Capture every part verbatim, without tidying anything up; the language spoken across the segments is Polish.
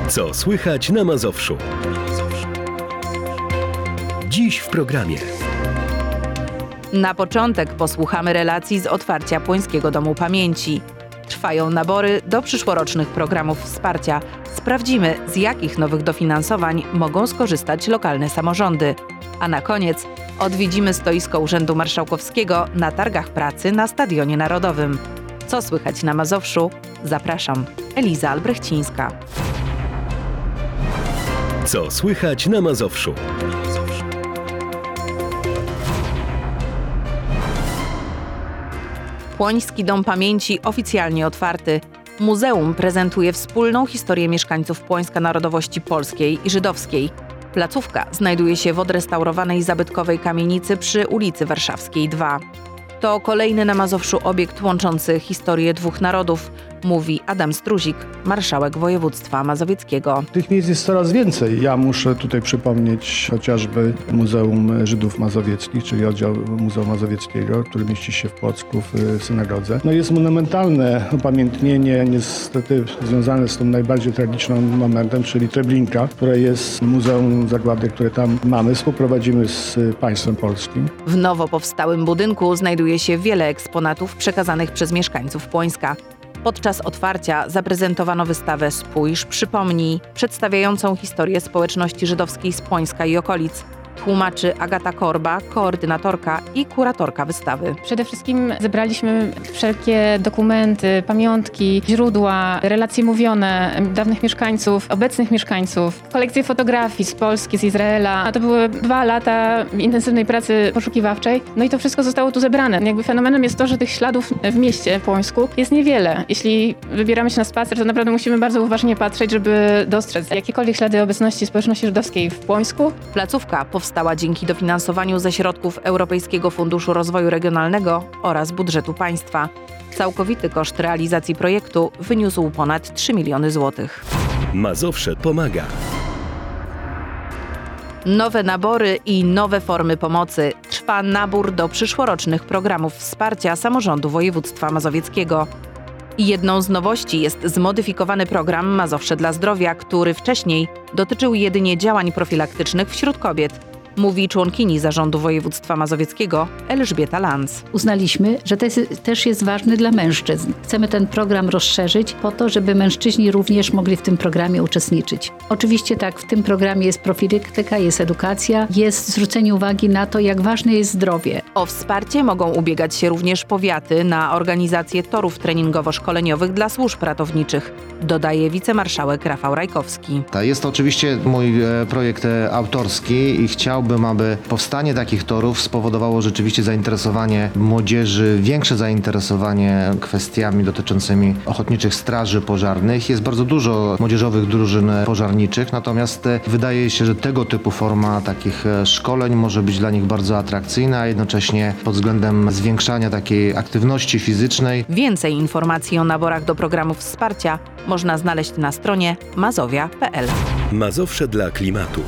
Co słychać na Mazowszu? Dziś w programie. Na początek posłuchamy relacji z otwarcia Płońskiego Domu Pamięci. Trwają nabory do przyszłorocznych programów wsparcia. Sprawdzimy, z jakich nowych dofinansowań mogą skorzystać lokalne samorządy. A na koniec odwiedzimy stoisko Urzędu Marszałkowskiego na targach pracy na Stadionie Narodowym. Co słychać na Mazowszu? Zapraszam, Eliza Albrechcińska. Co słychać na Mazowszu? Płoński Dom Pamięci oficjalnie otwarty. Muzeum prezentuje wspólną historię mieszkańców Płońska narodowości polskiej i żydowskiej. Placówka znajduje się w odrestaurowanej zabytkowej kamienicy przy ulicy Warszawskiej dwa. To kolejny na Mazowszu obiekt łączący historię dwóch narodów, mówi Adam Struzik, marszałek województwa mazowieckiego. Tych miejsc jest coraz więcej. Ja muszę tutaj przypomnieć chociażby Muzeum Żydów Mazowieckich, czyli oddział Muzeum Mazowieckiego, który mieści się w Płocku w synagodze. No jest monumentalne upamiętnienie, niestety związane z tym najbardziej tragicznym momentem, czyli Treblinka, które jest Muzeum Zagłady, które tam mamy. Współprowadzimy z państwem polskim. W nowo powstałym budynku znajduje się wiele eksponatów przekazanych przez mieszkańców Płońska. Podczas otwarcia zaprezentowano wystawę Spójrz, przypomnij, przedstawiającą historię społeczności żydowskiej z Płońska i okolic. Tłumaczy Agata Korba, koordynatorka i kuratorka wystawy. Przede wszystkim zebraliśmy wszelkie dokumenty, pamiątki, źródła, relacje mówione dawnych mieszkańców, obecnych mieszkańców, kolekcje fotografii z Polski, z Izraela. To były dwa lata intensywnej pracy poszukiwawczej. No i to wszystko zostało tu zebrane. Jakby fenomenem jest to, że tych śladów w mieście Płońsku jest niewiele. Jeśli wybieramy się na spacer, to naprawdę musimy bardzo uważnie patrzeć, żeby dostrzec jakiekolwiek ślady obecności społeczności żydowskiej w Płońsku. Placówka powstała dzięki dofinansowaniu ze środków Europejskiego Funduszu Rozwoju Regionalnego oraz budżetu państwa. Całkowity koszt realizacji projektu wyniósł ponad trzy miliony złotych. Mazowsze pomaga. Nowe nabory i nowe formy pomocy. Trwa nabór do przyszłorocznych programów wsparcia samorządu województwa mazowieckiego. I jedną z nowości jest zmodyfikowany program Mazowsze dla Zdrowia, który wcześniej dotyczył jedynie działań profilaktycznych wśród kobiet, mówi członkini Zarządu Województwa Mazowieckiego Elżbieta Lanz. Uznaliśmy, że to jest, też jest ważny dla mężczyzn. Chcemy ten program rozszerzyć po to, żeby mężczyźni również mogli w tym programie uczestniczyć. Oczywiście tak, w tym programie jest profilaktyka, jest edukacja, jest zwrócenie uwagi na to, jak ważne jest zdrowie. O wsparcie mogą ubiegać się również powiaty na organizację torów treningowo-szkoleniowych dla służb ratowniczych, dodaje wicemarszałek Rafał Rajkowski. Jest to oczywiście mój projekt autorski i chciałbym, aby powstanie takich torów spowodowało rzeczywiście zainteresowanie młodzieży, większe zainteresowanie kwestiami dotyczącymi ochotniczych straży pożarnych. Jest bardzo dużo młodzieżowych drużyn pożarniczych, natomiast wydaje się, że tego typu forma takich szkoleń może być dla nich bardzo atrakcyjna, a jednocześnie pod względem zwiększania takiej aktywności fizycznej. Więcej informacji o naborach do programów wsparcia można znaleźć na stronie mazowia kropka pe el. Mazowsze dla klimatu.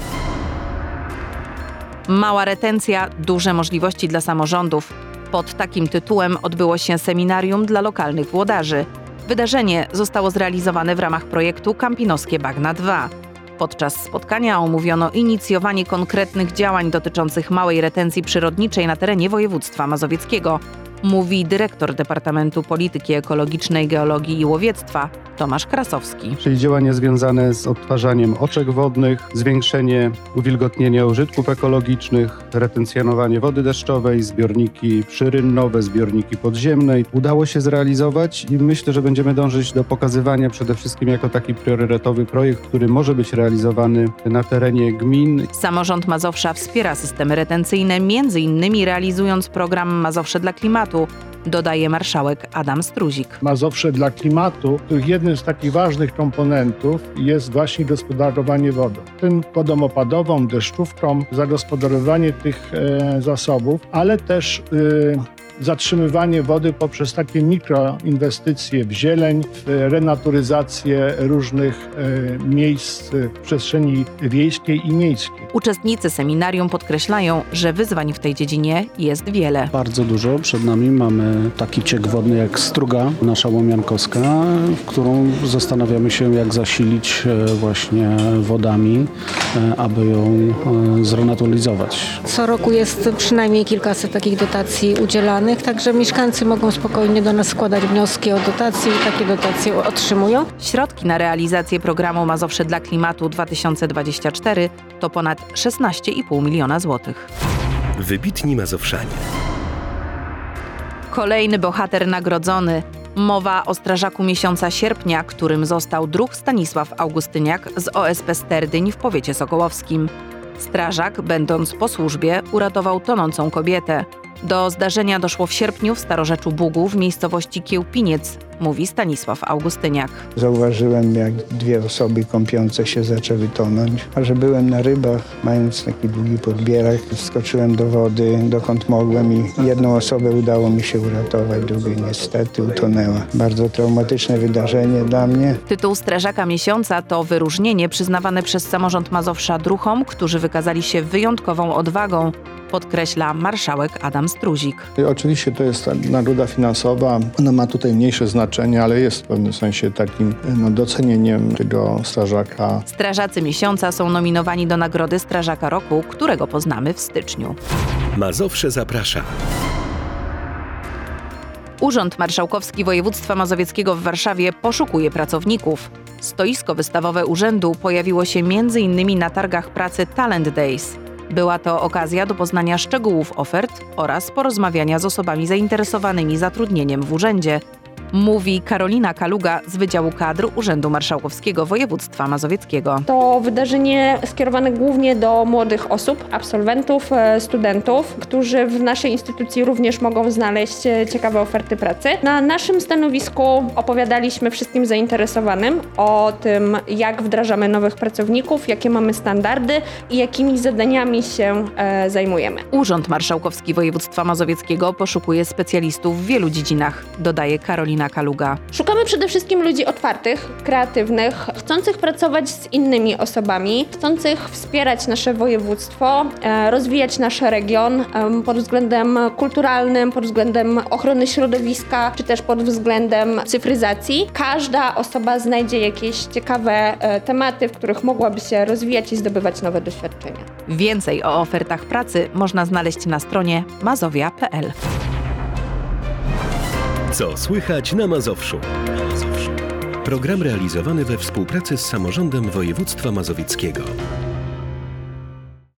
Mała retencja, duże możliwości dla samorządów. Pod takim tytułem odbyło się seminarium dla lokalnych włodarzy. Wydarzenie zostało zrealizowane w ramach projektu Kampinoskie Bagna dwa. Podczas spotkania omówiono inicjowanie konkretnych działań dotyczących małej retencji przyrodniczej na terenie województwa mazowieckiego, mówi dyrektor Departamentu Polityki Ekologicznej, Geologii i Łowiectwa Tomasz Krasowski. Czyli działania związane z odtwarzaniem oczek wodnych, zwiększenie uwilgotnienia użytków ekologicznych, retencjonowanie wody deszczowej, zbiorniki przyrynnowe, zbiorniki podziemne. Udało się zrealizować i myślę, że będziemy dążyć do pokazywania przede wszystkim jako taki priorytetowy projekt, który może być realizowany na terenie gmin. Samorząd Mazowsza wspiera systemy retencyjne, między innymi realizując program Mazowsze dla Klimatu, dodaje marszałek Adam Struzik. Mazowsze dla Klimatu, których jednym z takich ważnych komponentów jest właśnie gospodarowanie wodą. Tym wodą opadową, deszczówką, zagospodarowanie tych e, zasobów, ale też e, zatrzymywanie wody poprzez takie mikroinwestycje w zieleń, w renaturyzację różnych e, miejsc w przestrzeni wiejskiej i miejskiej. Uczestnicy seminarium podkreślają, że wyzwań w tej dziedzinie jest wiele. Bardzo dużo. Przed nami mamy taki ciek wodny jak Struga, nasza Łomiankowska, którą zastanawiamy się, jak zasilić właśnie wodami, aby ją zrenaturyzować. Co roku jest przynajmniej kilkaset takich dotacji udzielanych, także mieszkańcy mogą spokojnie do nas składać wnioski o dotacje i takie dotacje otrzymują. Środki na realizację programu Mazowsze dla Klimatu dwa tysiące dwadzieścia cztery to ponad szesnaście i pół miliona złotych. Wybitni Mazowszanie. Kolejny bohater nagrodzony. Mowa o strażaku miesiąca sierpnia, którym został druh Stanisław Augustyniak z O S P Sterdyń w powiecie sokołowskim. Strażak, będąc po służbie, uratował tonącą kobietę. Do zdarzenia doszło w sierpniu w Starorzeczu Bugu w miejscowości Kiełpiniec, mówi Stanisław Augustyniak. Zauważyłem, jak dwie osoby kąpiące się zaczęły tonąć, a że byłem na rybach, mając taki długi podbierak, wskoczyłem do wody, dokąd mogłem i jedną osobę udało mi się uratować, drugiej niestety utonęła. Bardzo traumatyczne wydarzenie dla mnie. Tytuł Strażaka Miesiąca to wyróżnienie przyznawane przez samorząd Mazowsza druhom, którzy wykazali się wyjątkową odwagą, podkreśla marszałek Adam Struzik. I oczywiście to jest ta nagroda finansowa. Ona ma tutaj mniejsze znaczenie, ale jest w pewnym sensie takim no, docenieniem tego strażaka. Strażacy Miesiąca są nominowani do Nagrody Strażaka Roku, którego poznamy w styczniu. Mazowsze zaprasza. Urząd Marszałkowski Województwa Mazowieckiego w Warszawie poszukuje pracowników. Stoisko wystawowe urzędu pojawiło się między innymi na targach pracy Talent Days. Była to okazja do poznania szczegółów ofert oraz porozmawiania z osobami zainteresowanymi zatrudnieniem w urzędzie, mówi Karolina Kaluga z Wydziału Kadr Urzędu Marszałkowskiego Województwa Mazowieckiego. To wydarzenie skierowane głównie do młodych osób, absolwentów, studentów, którzy w naszej instytucji również mogą znaleźć ciekawe oferty pracy. Na naszym stanowisku opowiadaliśmy wszystkim zainteresowanym o tym, jak wdrażamy nowych pracowników, jakie mamy standardy i jakimi zadaniami się e, zajmujemy. Urząd Marszałkowski Województwa Mazowieckiego poszukuje specjalistów w wielu dziedzinach, dodaje Karolina Kaluga. Szukamy przede wszystkim ludzi otwartych, kreatywnych, chcących pracować z innymi osobami, chcących wspierać nasze województwo, e, rozwijać nasz region e, pod względem kulturalnym, pod względem ochrony środowiska, czy też pod względem cyfryzacji. Każda osoba znajdzie jakieś ciekawe e, tematy, w których mogłaby się rozwijać i zdobywać nowe doświadczenia. Więcej o ofertach pracy można znaleźć na stronie mazowia kropka p l. Co słychać na Mazowszu? Program realizowany we współpracy z samorządem województwa mazowieckiego.